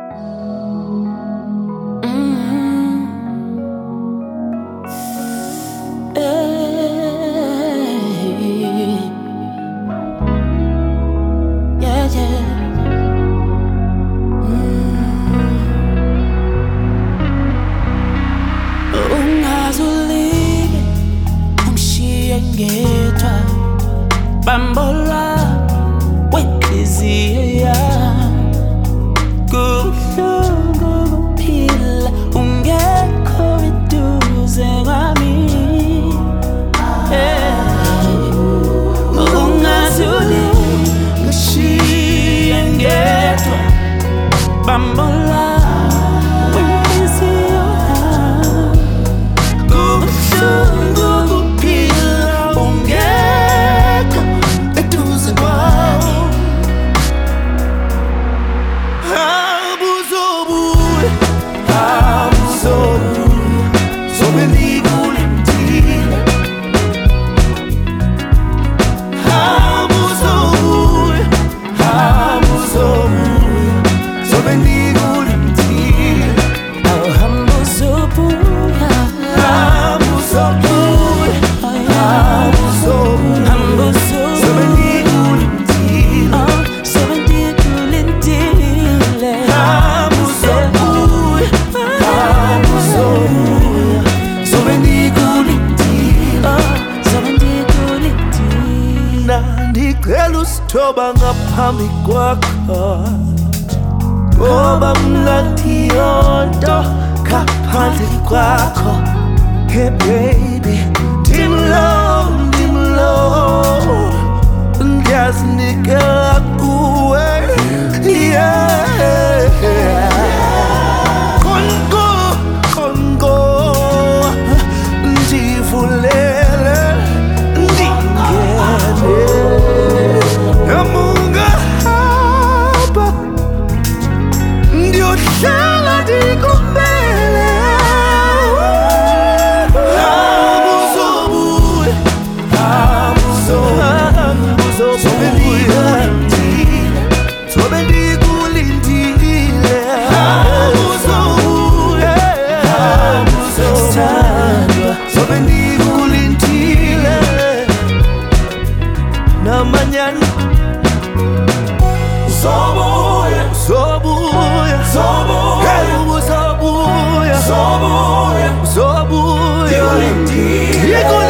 Bambola wenhliziyo kubuhlungu kuphila ungekho eduze kwami. Ungazuli ngishiye ngedwa. Bambola wenhliziyo kubuhlungu kuphila ungekho eduze kwami. Abuzobuya, abuzobuya, zobe ngikulindile. Abuzobuya, abuzobuya, zobe ngikulindile. Abuzobuya, abuzobuya, abuzobuya, zobe ngikulindile. Zobe ngikulindile. Abuzobuya, abuzobuya, zobe ngikulindile. Zobe ngikulindile. Nandicela usithoba ngaphambi kwakho, ngoba mngatiyonto ngaphandle kwakho. Hey baby, dim low, ngiyazinikela kuwe, yeah. Kongo, ndivulele, ndingene. Amungahamba, ndiyohlala ndikumele. Abuzobuya, abuzobuya, zobe ngikulindile. Zobe ngikulindile. Abuzobuya, abuzobuya, zobe ngikulindile. Namanyana Zobuya, Zobuya, Zobuya, hey, Zobuya, Zobuya, Zobuya, Zobuya,